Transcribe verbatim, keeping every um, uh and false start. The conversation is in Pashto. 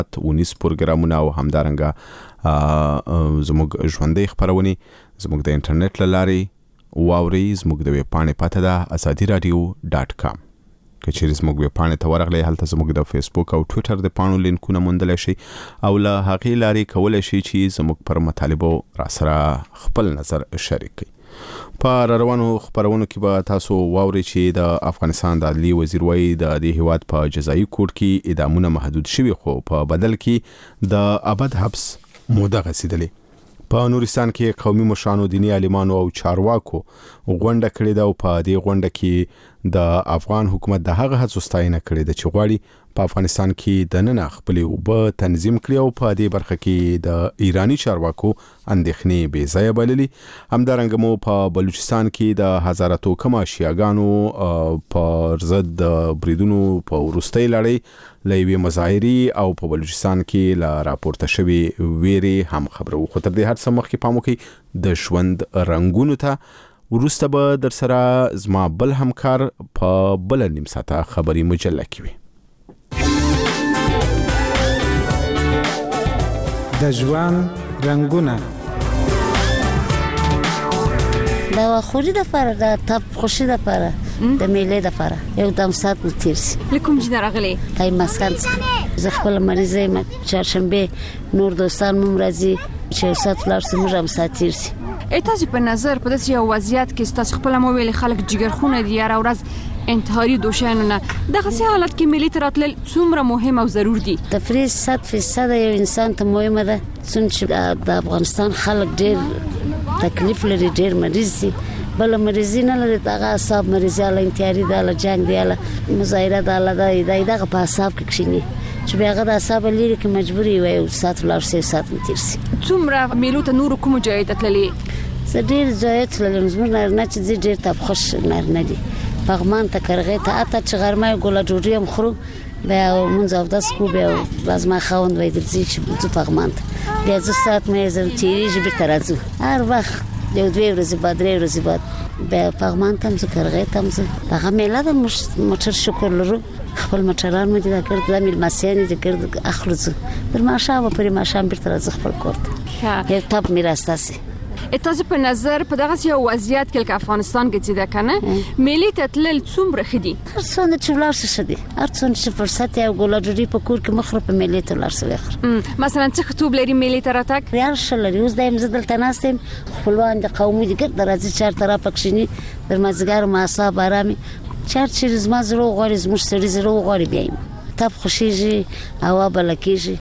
ونیس پروګرامونه او همدارنګه زموږ ژوندۍ خبرونه زموږ د انټرنیټ لاري واوري زموږ د ویب پاڼې پته ده اساتي رادیو ډاټ کام کچېرې زموږ ویب پاڼې ته ورغلې هلته زموږ د فیسبوک او ټوئیټر د پاڼو لینکونه موندل شي او له هغې لاري کولای شي چې زموږ پر مطالبو را سره خپل نظر شریک کړي. په روانو خبرونو کې به تاسو واوري چې د افغانستان د عدلي وزیر وایي د دې هیواد په جزایي کوډ کې اعدامونه محدود شوي خو په بدل کې د ابد حبس موده غځېدلې. په نورستان کې قومي مشرانو دینی عالمانو او چارواکو غونډه کړې ده او په دې غونډه کې د افغان حکومت د هغه هڅو ستاینه کړې ده چې غواړي په افغانستان کې د نن خپلې اوبه تنظیم کړي او په دې برخه کې د ایرانی چارواکو اندېښنې بې ځایه بللي. همدارنګه مو په بلوچستان کې د هزاراتو کمه شیعاګانو پر ضد د بریدونو په وروستۍ لړۍ له یوې مظاهرې او په بلوچستان کې له راپورته شوې ویرې هم خبرو. خو تر دې هر څه مخکې پام وکړئ د ژوند رنګونو ته. وروسته به در سره زما بل همکار په بل نیم ساعته خبري مجله کې وي. د ژوند رنگونه دا خوري د فار د تپ خوشي د فار د میلې د فار یو دم سات متیرسي لکم جن راغلي کای مسکن زه خپل مریضه ما چهارشنبه نور دوستان مم راځي چې سات لار سمره هم ساتيرسي. تاسو په نظر په داسې یو وضعیت کې تاسو خپل مویل خلک جګرخونه دی یا ورځ انتحاري دوشانونه دغه سي حالت کې ملي تراتل څومره مهم او ضرور دي؟ تفریح صد فیصد یو انسان ته مهمه ده چې د افغانستان خلک ډېر تکلیف لري ډېر مریض دي بل مریضین لري دغه اعصاب مریضاله انتحاري ده جنگ دی مظاهره ده دغه په اعصاب کې کښینی چې بیاغه د اعصاب لري کې مجبوري وي او سات لار سه سات متیرسي. څومره ملو ته نور کوم ځای ته تللی؟ زه ډېر ځای ته تلم زموږ نه چې ډېر ته خوش نه دي پغمان ته کرغه ته اته چې غرمه ګوله جوړی هم خورو بیا مونږ او د سکو بیا باز ما خوند وای درځي چې په پغمان ته بیا زه سات مې زم تیریږي به ترازو هر وخت یو دوی ورځې بعد درې ورځې بعد بیا پغمان ته زه کرغه ته زه هغه میله د موټر شکر لرو خپل موټران مې دا کړ د میل مسیانې د کړ اخلص پر ماشه و پر ماشه بیر تر خپل کوټ یو تاب میراستاسي. تاسو په نظر په دغه یو وضعیت کې افغانستان کې چې دا کنه ملي تتلل څومره خدي هر څونه چې ولر شدي هر څونه چې فرصت یو ګولا جوړي په کور کې مخرب په ملي تلل سره مثلا څه خطوب لري ملي تراتک یار شل ریوز دایم زدل تناستم خپلوان د قومي دي ګر درازي چار طرف پکښینی در مازګار ما صاحب آرامي چار چې زما زرو غوړي زموږ سړي زرو غوړي بیایم تاب خوشيږي او بلکېږي